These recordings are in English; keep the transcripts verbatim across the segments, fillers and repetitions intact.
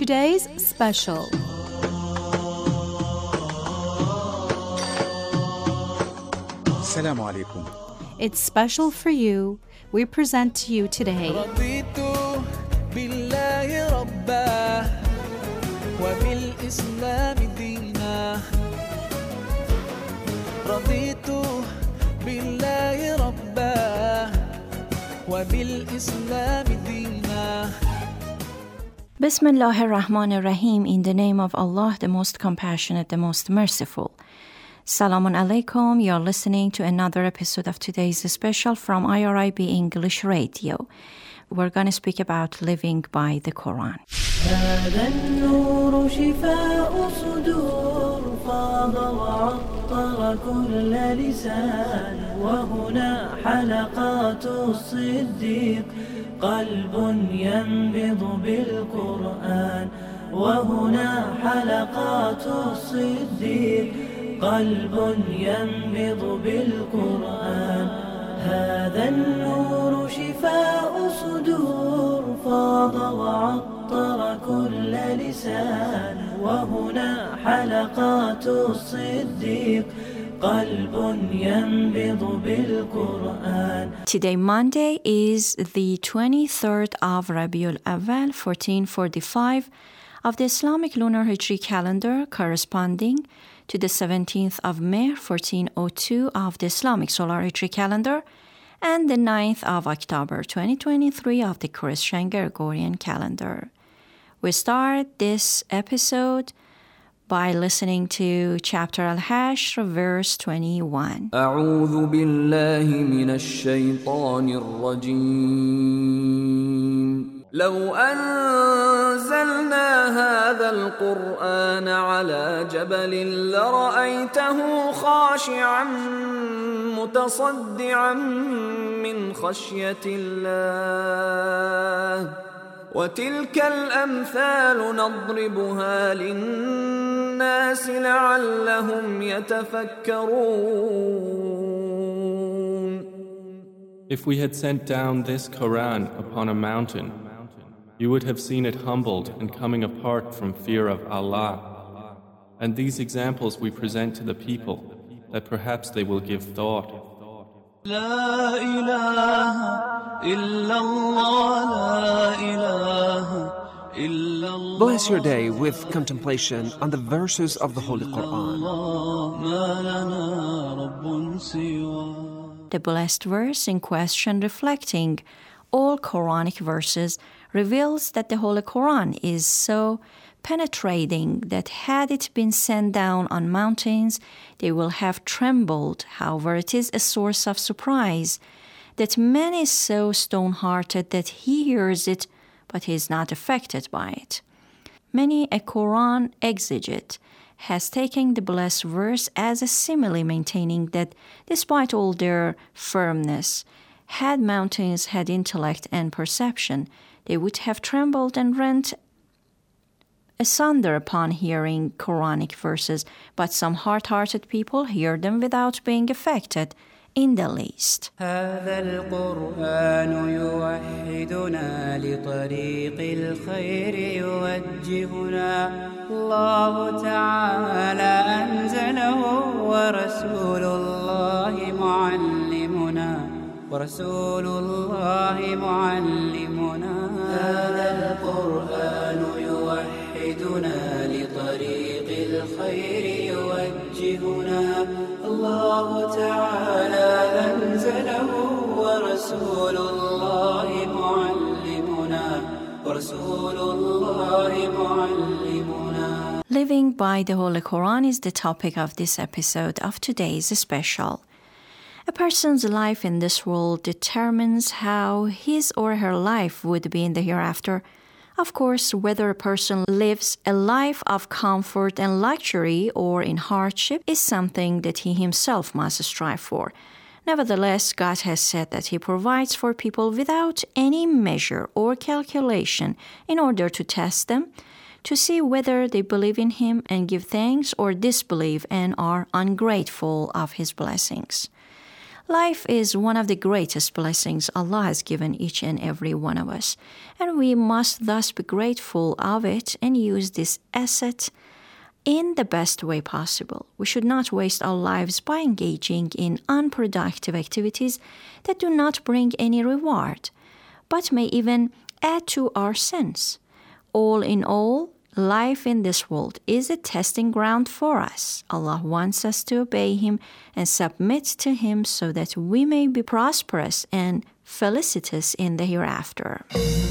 Today's special. Assalamu alaikum. It's special for you. We present to you today رضيت بالله ربا وبالإسلام دينا رضيت بالله ربا وبالإسلام دينا. Bismillah ar-Rahman ar-Rahim, in the name of Allah, the most compassionate, the most merciful. Salamun alaikum. You're listening to another episode of today's special from I R I B English Radio. We're going to speak about living by the Quran. هذا النور شفاء صدور فاض وعطر كل لسان وهنا حلقات الصديق قلب ينبض بالقرآن وهنا حلقات الصديق قلب ينبض بالقرآن هذا النور شفاء صدور فاض وعطر كل لسان وهنا حلقات الصديق قلب ينبض بالقرآن. Today, Monday, is the twenty-third of Rabiul Awwal, fourteen forty-five of the Islamic lunar Hijri calendar, corresponding to the seventeenth of May, fourteen oh two of the Islamic solar Hijri calendar, and the ninth of October, twenty twenty-three of the Christian Gregorian calendar. We start this episode by listening to chapter Al-Hashr, verse twenty-one. أعوذ بالله من الشيطان الرجيم لو أنزلنا هذا القرآن على جبل لرأيته خاشعا متصدعا من خشية الله وتلك الأمثال نضربها للناس لعلهم يتفكرون. If we had sent down this Quran upon a mountain, you would have seen it humbled and coming apart from fear of Allah. And these examples we present to the people, that perhaps they will give thought. لا إله إلا الله لا إله إلا الله. Bless your day with contemplation on the verses of the Holy Quran. ما لنا رب سوى. The blessed verse in question, reflecting all Quranic verses, reveals that the Holy Quran is so penetrating that had it been sent down on mountains, they will have trembled. However, it is a source of surprise that man is so stone-hearted that he hears it, but he is not affected by it. Many a Quran exegete has taken the blessed verse as a simile, maintaining that despite all their firmness, had mountains had intellect and perception, they would have trembled and rent asunder upon hearing Quranic verses, but some hard-hearted people hear them without being affected in the least. هذا القرآن يوحدنا لطريق الخير يوجهنا الله تعالى أنزله ورسول الله معلمنا ورسول الله معلمنا هذا القرآن يوحدنا لطريق الخير يوجهنا الله تعالى أنزله ورسول الله معلمنا ورسول الله معلمنا. Living by the Holy Quran is the topic of this episode of today's special. A person's life in this world determines how his or her life would be in the hereafter. Of course, whether a person lives a life of comfort and luxury or in hardship is something that he himself must strive for. Nevertheless, God has said that He provides for people without any measure or calculation in order to test them, to see whether they believe in Him and give thanks or disbelieve and are ungrateful of His blessings. Life is one of the greatest blessings Allah has given each and every one of us, and we must thus be grateful of it and use this asset in the best way possible. We should not waste our lives by engaging in unproductive activities that do not bring any reward, but may even add to our sins. All in all, life in this world is a testing ground for us. Allah wants us to obey Him and submit to Him so that we may be prosperous and felicitous in the hereafter.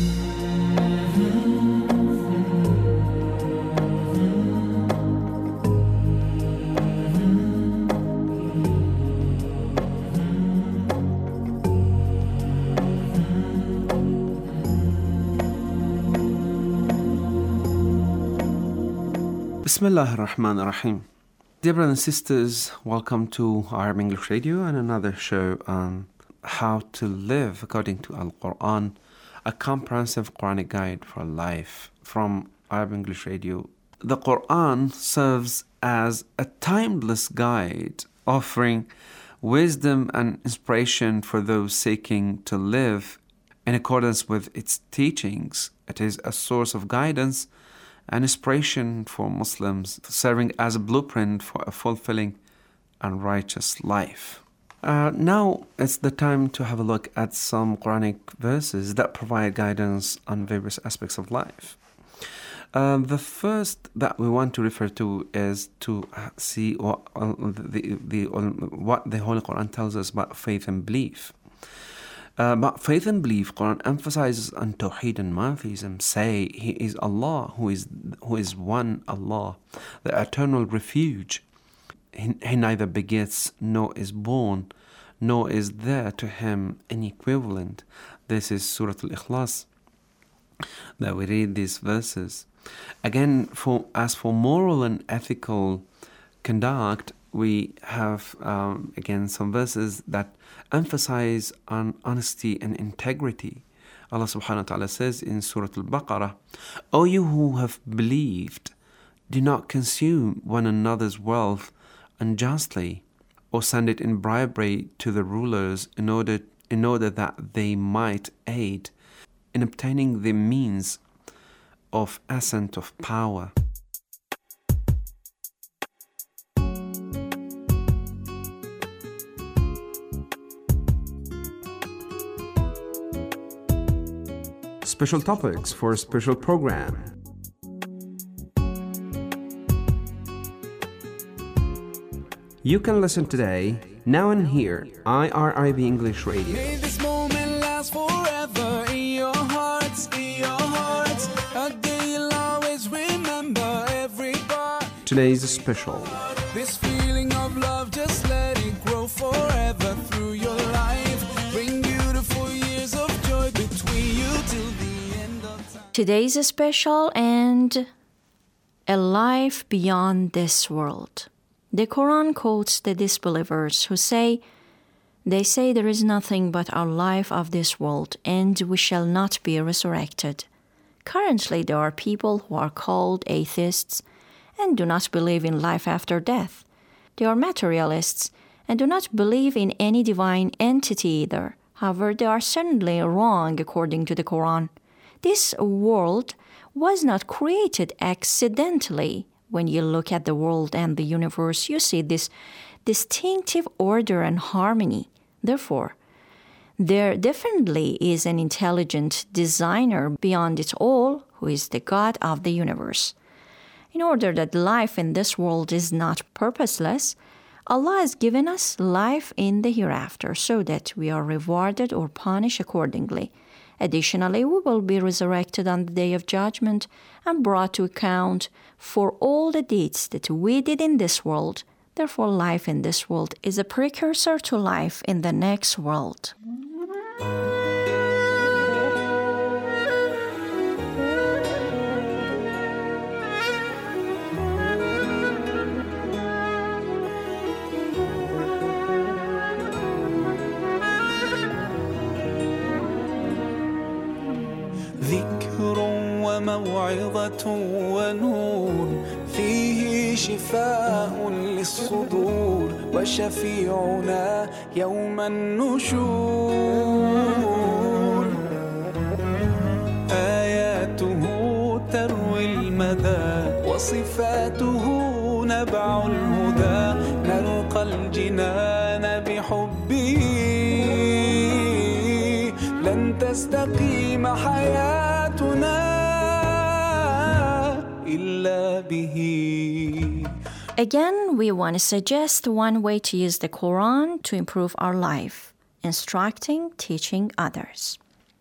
Bismillah ar-Rahman ar-Rahim. Dear brothers and sisters, welcome to Arab English Radio and another show on how to live according to Al-Quran, a comprehensive Quranic guide for life from Arab English Radio. The Quran serves as a timeless guide, offering wisdom and inspiration for those seeking to live in accordance with its teachings. It is a source of guidance and inspiration for Muslims, serving as a blueprint for a fulfilling and righteous life. Uh, now it's the time to have a look at some Quranic verses that provide guidance on various aspects of life. Uh, the first that we want to refer to is to see what, uh, the, the, what the Holy Quran tells us about faith and belief. Uh, but faith and belief, Quran emphasizes on Tawheed and monotheism. Say He is Allah, who is who is one Allah, the eternal refuge. He, he neither begets nor is born, nor is there to Him any equivalent. This is Surah Al-Ikhlas that we read these verses. Again, for as for moral and ethical conduct, we have um, again some verses that emphasize on honesty and integrity. Allah subhanahu wa ta'ala says in Surah Al-Baqarah, O you who have believed, do not consume one another's wealth unjustly, or send it in bribery to the rulers in order in order that they might aid in obtaining the means of ascent of power. Special topics for a special program. You can listen today, now and here, I R I B English Radio. May this moment last forever in your hearts, in your hearts. A day you'll always remember every part. Today's special. This feeling of love, just let it grow forever through your life. Bring beautiful years of joy between you till the end of time. Today's a special and a life beyond this world. The Quran quotes the disbelievers who say, they say there is nothing but our life of this world and we shall not be resurrected. Currently there are people who are called atheists and do not believe in life after death. They are materialists and do not believe in any divine entity either. However, they are certainly wrong according to the Quran. This world was not created accidentally. When you look at the world and the universe, you see this distinctive order and harmony. Therefore, there definitely is an intelligent designer beyond it all, who is the God of the universe. In order that life in this world is not purposeless, Allah has given us life in the hereafter so that we are rewarded or punished accordingly. Additionally, we will be resurrected on the day of judgment and brought to account for all the deeds that we did in this world. Therefore, life in this world is a precursor to life in the next world. ذكر وموعظة ونور فيه شفاء للصدور وشفيعنا يوم النشور آياته تروي المدى وصفاته نبع الهدى نلقى الجنان بحبه لن تستقيم حياتنا إلا به. Again, we want to suggest one way to use the Quran to improve our life, instructing, teaching others.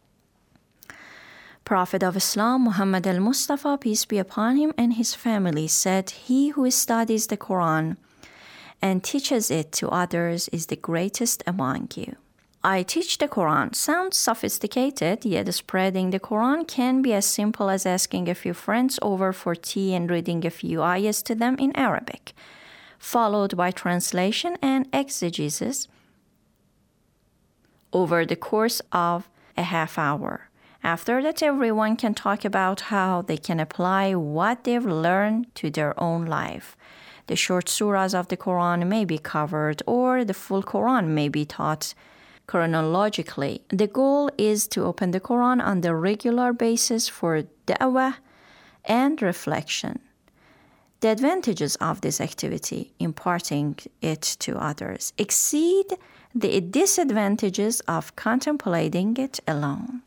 Prophet of Islam Muhammad al-Mustafa, peace be upon him, and his family said, "He who studies the Quran and teaches it to others is the greatest among you." I teach the Quran sounds sophisticated, yet spreading the Quran can be as simple as asking a few friends over for tea and reading a few ayahs to them in Arabic, followed by translation and exegesis over the course of a half hour. After that, everyone can talk about how they can apply what they've learned to their own life. The short surahs of the Quran may be covered, or the full Quran may be taught chronologically. The goal is to open the Quran on the regular basis for da'wah and reflection. The advantages of this activity, imparting it to others, exceed the disadvantages of contemplating it alone.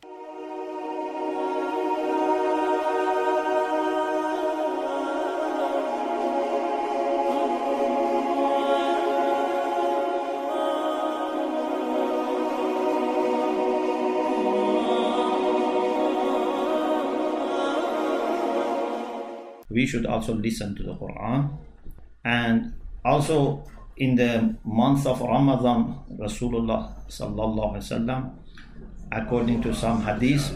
We should also listen to the Quran. And also in the month of Ramadan, Rasulullah sallallahu alaihi wasallam, according to some hadith,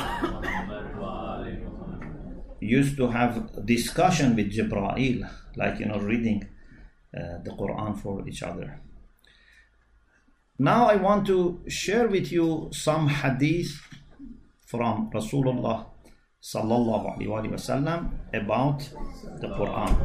used to have discussion with Jibreel, like, you know, reading uh, the Quran for each other. Now I want to share with you some hadith from Rasulullah sallallahu alaihi wasallam about the Quran.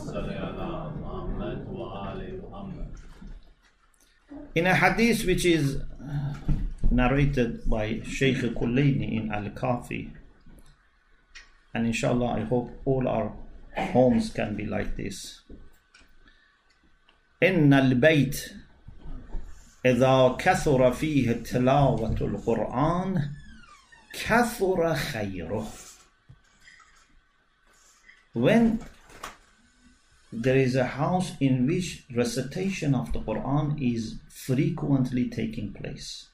In a hadith which is narrated by Shaykh Kulayni in Al-Kafi, and inshallah I hope all our homes can be like this. إن البيت إذا كثر فيه تلاوة القرآن كثر خيره. When there is a house in which recitation of the Quran is frequently taking place,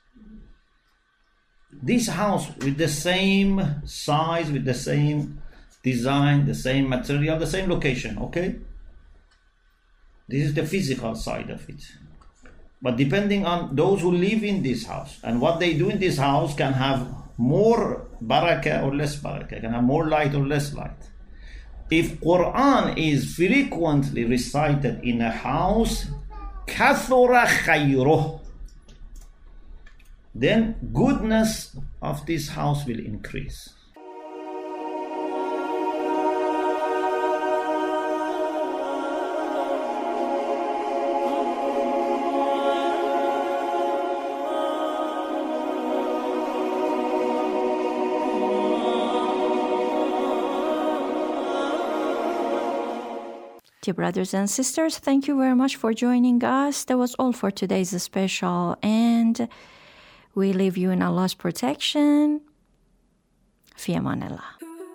this house with the same size, with the same design, the same material, the same location, okay? This is the physical side of it. But depending on those who live in this house and what they do in this house can have more barakah or less barakah, can have more light or less light. If Quran is frequently recited in a house, kathura khayruh, then goodness of this house will increase. Dear brothers and sisters, thank you very much for joining us. That was all for today's special, and we leave you in Allah's protection. Fi amanillah.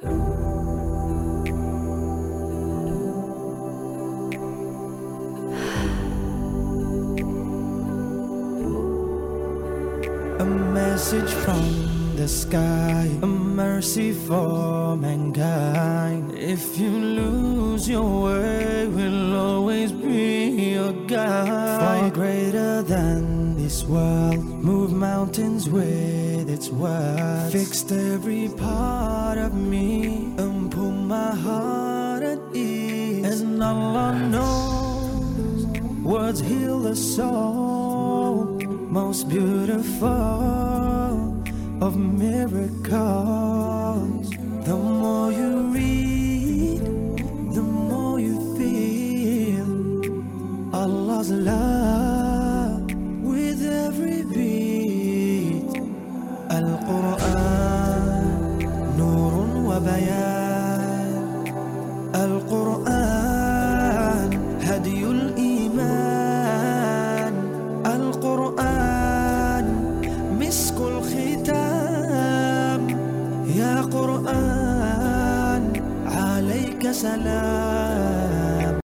A message from the sky, a mercy for mankind. If you lose your way, we'll always be your guide. Far greater than this world, move mountains with its word. Fixed every part of me and put my heart at ease. And Allah knows words heal the soul, most beautiful of miracles. The more you read, the more you feel Allah was love with every beat. Al-Quran, Nurun wa Bayan. Al-Quran, Hadiyul Iman. Al-Quran, Miskul Khitam. Ya Quran, alayka salam.